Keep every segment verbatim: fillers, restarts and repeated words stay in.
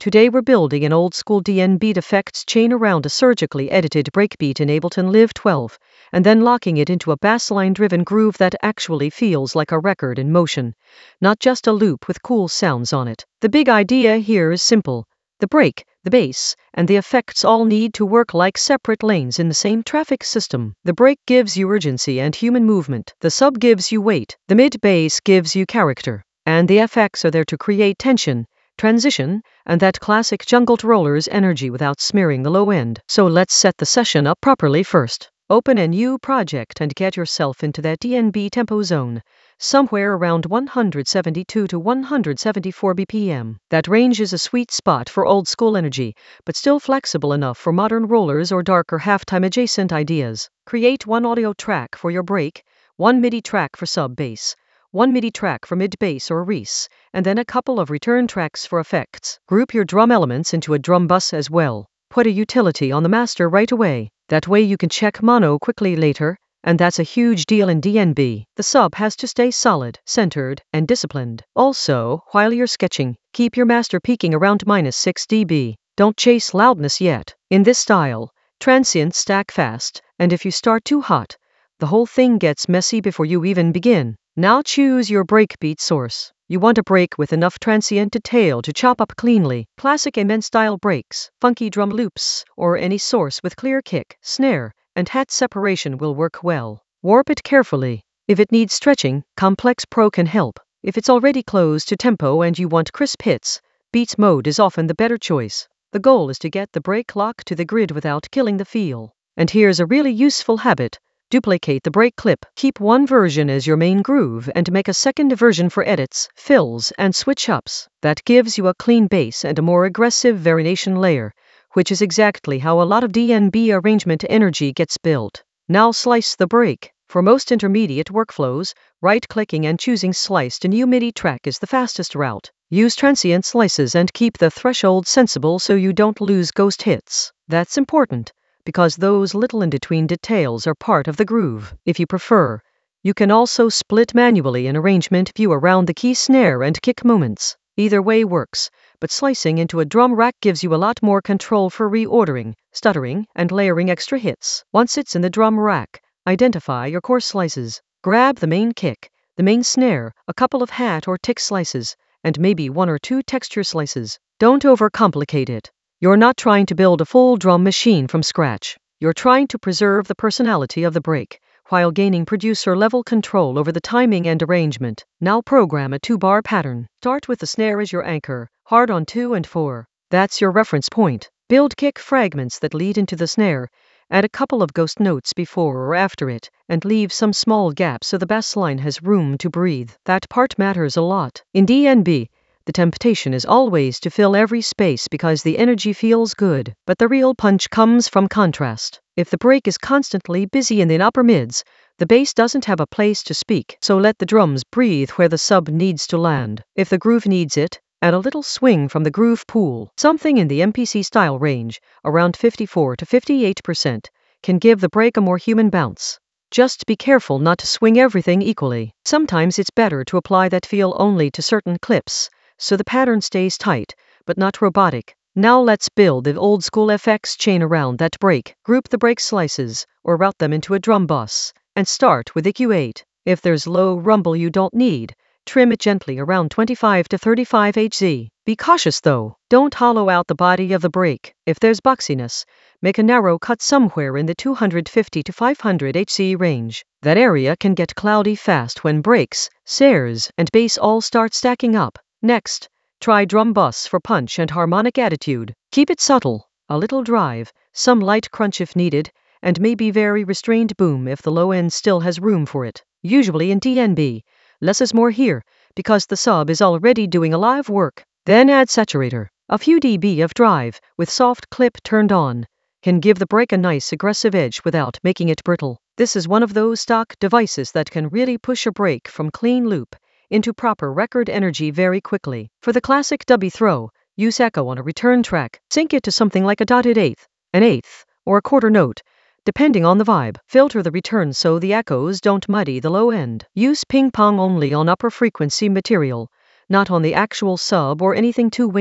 Today we're building an old-school D N beat effects chain around a surgically edited breakbeat in Ableton Live twelve, and then locking it into a bassline-driven groove that actually feels like a record in motion, not just a loop with cool sounds on it. The big idea here is simple. The break, the bass, and the effects all need to work like separate lanes in the same traffic system. The break gives you urgency and human movement. The sub gives you weight. The mid-bass gives you character. And the effects are there to create tension, transition, and that classic jungled rollers energy without smearing the low end. So let's set the session up properly first. Open a new project and get yourself into that D N B tempo zone, somewhere around one seventy-two to one seventy-four B P M. That range is a sweet spot for old school energy, but still flexible enough for modern rollers or darker halftime adjacent ideas. Create one audio track for your break, one MIDI track for sub bass, one MIDI track for mid-bass or Reese, and then a couple of return tracks for effects. Group your drum elements into a drum bus as well. Put a utility on the master right away. That way you can check mono quickly later, and that's a huge deal in D N B. The sub has to stay solid, centered, and disciplined. Also, while you're sketching, keep your master peaking around minus six decibels. Don't chase loudness yet. In this style, transients stack fast, and if you start too hot, the whole thing gets messy before you even begin. Now choose your breakbeat source. You want a break with enough transient detail to chop up cleanly. Classic amen style breaks, funky drum loops, or any source with clear kick, snare, and hat separation will work well. Warp it carefully. If it needs stretching, Complex Pro can help. If it's already close to tempo and you want crisp hits, Beats Mode is often the better choice. The goal is to get the break lock to the grid without killing the feel. And here's a really useful habit. Duplicate the break clip. Keep one version as your main groove and make a second version for edits, fills, and switch-ups. That gives you a clean bass and a more aggressive variation layer, which is exactly how a lot of D N B arrangement energy gets built. Now slice the break. For most intermediate workflows, right-clicking and choosing Slice to new MIDI track is the fastest route. Use transient slices and keep the threshold sensible so you don't lose ghost hits. That's important, because those little in-between details are part of the groove. If you prefer, you can also split manually an arrangement view around the key snare and kick moments. Either way works, but slicing into a drum rack gives you a lot more control for reordering, stuttering, and layering extra hits. Once it's in the drum rack, identify your core slices. Grab the main kick, the main snare, a couple of hat or tick slices, and maybe one or two texture slices. Don't overcomplicate it. You're not trying to build a full drum machine from scratch. You're trying to preserve the personality of the break, while gaining producer-level control over the timing and arrangement. Now program a two-bar pattern. Start with the snare as your anchor, hard on two and four. That's your reference point. Build kick fragments that lead into the snare, add a couple of ghost notes before or after it, and leave some small gaps so the bass line has room to breathe. That part matters a lot. In D N B, the temptation is always to fill every space because the energy feels good, but the real punch comes from contrast. If the break is constantly busy in the upper mids, the bass doesn't have a place to speak, so let the drums breathe where the sub needs to land. If the groove needs it, add a little swing from the groove pool. Something in the M P C style range, around fifty-four to fifty-eight percent, can give the break a more human bounce. Just be careful not to swing everything equally. Sometimes it's better to apply that feel only to certain clips, so the pattern stays tight, but not robotic. Now let's build the old school F X chain around that break. Group the break slices, or route them into a drum bus, and start with E Q eight. If there's low rumble you don't need, trim it gently around twenty-five to thirty-five hertz. Be cautious though, don't hollow out the body of the break. If there's boxiness, make a narrow cut somewhere in the two fifty to five hundred hertz range. That area can get cloudy fast when breaks, snares, and bass all start stacking up. Next, try drum bus for punch and harmonic attitude. Keep it subtle, a little drive, some light crunch if needed, and maybe very restrained boom if the low end still has room for it. Usually in D N B, less is more here, because the sub is already doing a live work. Then add saturator. A few dB of drive, with soft clip turned on, can give the break a nice aggressive edge without making it brittle. This is one of those stock devices that can really push a break from clean loop into proper record energy very quickly. For the classic dubby throw, use echo on a return track. Sync it to something like a dotted eighth, an eighth, or a quarter note, depending on the vibe. Filter the return so the echoes don't muddy the low end. Use ping pong only on upper frequency material, not on the actual sub or anything too weighty.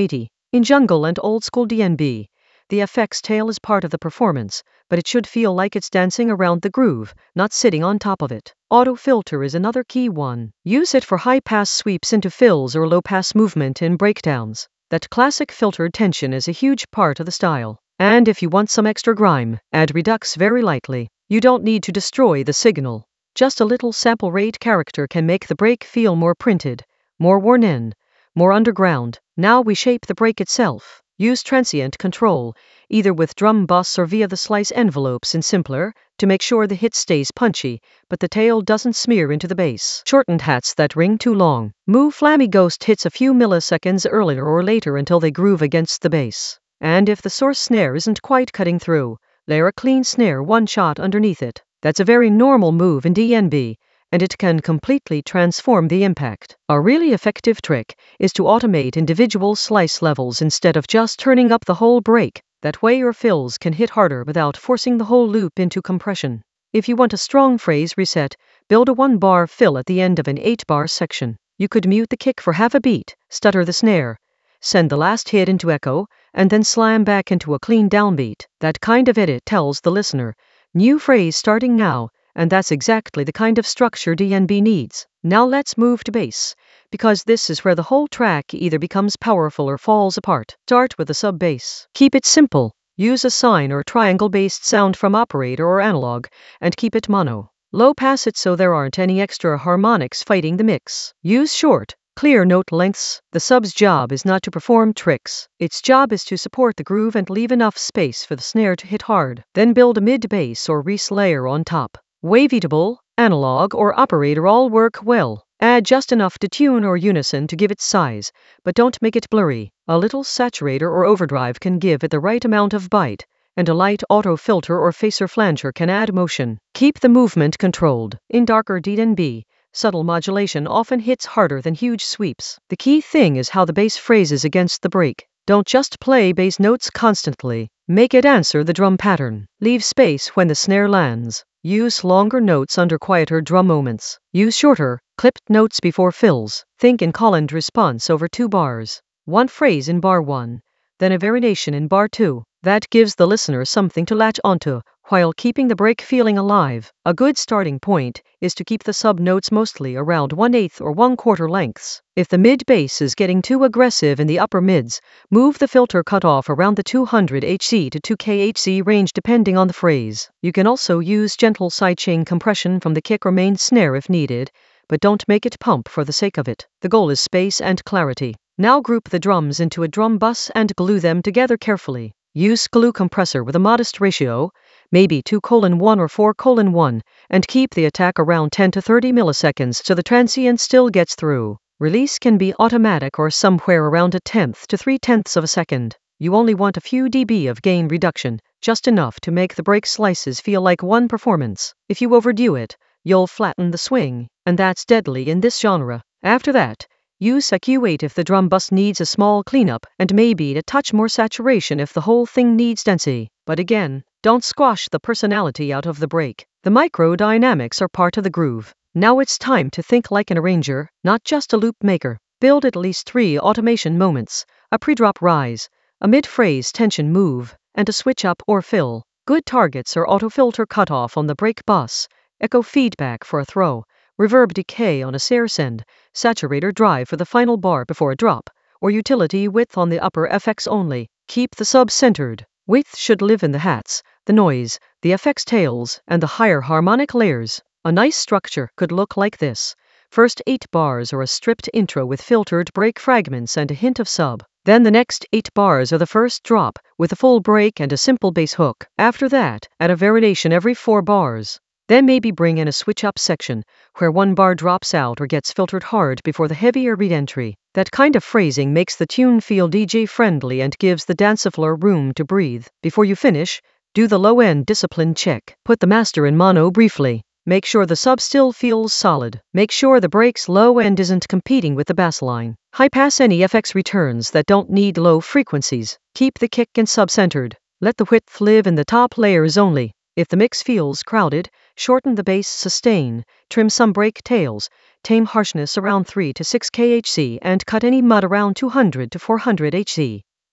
In jungle and old school D N B, the F X tail is part of the performance, but it should feel like it's dancing around the groove, not sitting on top of it. Auto filter is another key one. Use it for high pass sweeps into fills or low pass movement in breakdowns. That classic filtered tension is a huge part of the style. And if you want some extra grime, add redux very lightly. You don't need to destroy the signal. Just a little sample rate character can make the break feel more printed, more worn in, more underground. Now we shape the break itself. Use transient control, either with drum bus or via the slice envelopes in simpler, to make sure the hit stays punchy, but the tail doesn't smear into the bass. Shortened hats that ring too long. Move Flammy Ghost hits a few milliseconds earlier or later until they groove against the bass. And if the source snare isn't quite cutting through, layer a clean snare one shot underneath it. That's a very normal move in D N B, and it can completely transform the impact. A really effective trick is to automate individual slice levels instead of just turning up the whole break. That way your fills can hit harder without forcing the whole loop into compression. If you want a strong phrase reset, build a one-bar fill at the end of an eight-bar section. You could mute the kick for half a beat, stutter the snare, send the last hit into echo, and then slam back into a clean downbeat. That kind of edit tells the listener, new phrase starting now, and that's exactly the kind of structure D N B needs. Now let's move to bass, because this is where the whole track either becomes powerful or falls apart. Start with the sub-bass. Keep it simple. Use a sine or triangle-based sound from operator or analog, and keep it mono. Low pass it so there aren't any extra harmonics fighting the mix. Use short, clear note lengths. The sub's job is not to perform tricks. Its job is to support the groove and leave enough space for the snare to hit hard. Then build a mid-bass or Reese layer on top. Wavetable, analog, or operator all work well. Add just enough detune or unison to give it size, but don't make it blurry. A little saturator or overdrive can give it the right amount of bite, and a light auto filter or phaser flanger can add motion. Keep the movement controlled. In darker D N B, subtle modulation often hits harder than huge sweeps. The key thing is how the bass phrases against the break. Don't just play bass notes constantly. Make it answer the drum pattern. Leave space when the snare lands. Use longer notes under quieter drum moments. Use shorter, clipped notes before fills. Think in call-and response over two bars. One phrase in bar one, then a variation in bar two. That gives the listener something to latch onto, while keeping the break feeling alive. A good starting point is to keep the sub-notes mostly around one-eighth or one-quarter lengths. If the mid-bass is getting too aggressive in the upper mids, move the filter cutoff around the two hundred hertz to two kilohertz range depending on the phrase. You can also use gentle sidechain compression from the kick or main snare if needed, but don't make it pump for the sake of it. The goal is space and clarity. Now group the drums into a drum bus and glue them together carefully. Use glue compressor with a modest ratio, maybe two colon one or four colon one, and keep the attack around ten to thirty milliseconds so the transient still gets through. Release can be automatic or somewhere around a tenth to three tenths of a second. You only want a few dB of gain reduction, just enough to make the break slices feel like one performance. If you overdo it, you'll flatten the swing, and that's deadly in this genre. After that, use a Q eight if the drum bus needs a small cleanup, and maybe a touch more saturation if the whole thing needs density. But again, don't squash the personality out of the break. The micro dynamics are part of the groove. Now it's time to think like an arranger, not just a loop maker. Build at least three automation moments, a pre-drop rise, a mid-phrase tension move, and a switch up or fill. Good targets are auto-filter cutoff on the break bus, echo feedback for a throw, reverb decay on a snare send, saturator drive for the final bar before a drop, or utility width on the upper F X only. Keep the sub centered. Width should live in the hats, the noise, the F X tails, and the higher harmonic layers. A nice structure could look like this. First eight bars are a stripped intro with filtered break fragments and a hint of sub. Then the next eight bars are the first drop, with a full break and a simple bass hook. After that, add a variation every four bars. Then maybe bring in a switch-up section, where one bar drops out or gets filtered hard before the heavier re-entry. That kind of phrasing makes the tune feel D J-friendly and gives the dance floor room to breathe. Before you finish, do the low-end discipline check. Put the master in mono briefly. Make sure the sub still feels solid. Make sure the break's low end isn't competing with the bass line. High-pass any F X returns that don't need low frequencies. Keep the kick and sub centered. Let the width live in the top layers only. If the mix feels crowded, shorten the bass sustain, trim some break tails, tame harshness around three to six kilohertz, and cut any mud around two hundred to four hundred hertz.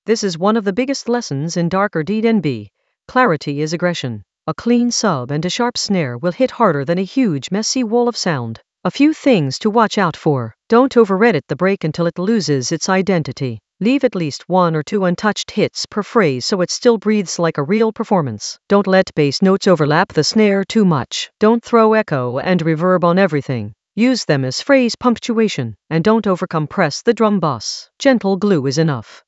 This is one of the biggest lessons in darker D and B. Clarity is aggression. A clean sub and a sharp snare will hit harder than a huge, messy wall of sound. A few things to watch out for. Don't over-edit the break until it loses its identity. Leave at least one or two untouched hits per phrase so it still breathes like a real performance. Don't let bass notes overlap the snare too much. Don't throw echo and reverb on everything. Use them as phrase punctuation, and don't overcompress the drum boss. Gentle glue is enough.